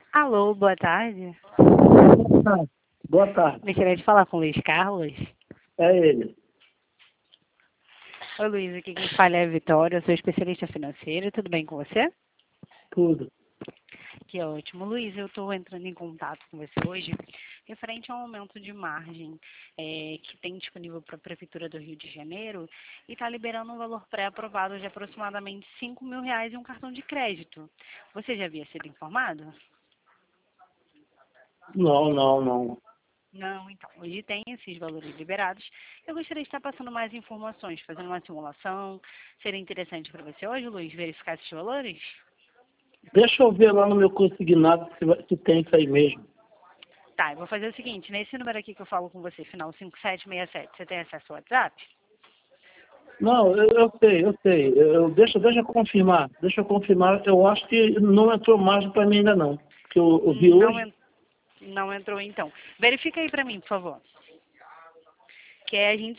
Alô, boa tarde. Ah, boa tarde. Gostaria de falar com o Luiz Carlos. É ele. Oi, Luiz, aqui quem fala é a Vitória, eu sou especialista financeira, tudo bem com você? Tudo. Que ótimo. Luiz, eu estou entrando em contato com você hoje referente ao aumento de margem que tem disponível para a Prefeitura do Rio de Janeiro e está liberando um valor pré-aprovado de aproximadamente R$ 5.000 em um cartão de crédito. Você já havia sido informado? Não. Não, então, hoje tem esses valores liberados. Eu gostaria de estar passando mais informações, fazendo uma simulação. Seria interessante para você hoje, Luiz, verificar esses valores? Deixa eu ver lá no meu consignado se tem isso aí mesmo. Tá, eu vou fazer o seguinte, nesse número aqui que eu falo com você, final 5767, você tem acesso ao WhatsApp? Não, eu sei. Deixa eu confirmar. Deixa eu confirmar. Eu acho que não entrou margem para mim ainda não. Porque eu vi Não, hoje. não entrou então. Verifica aí para mim, por favor. Que a gente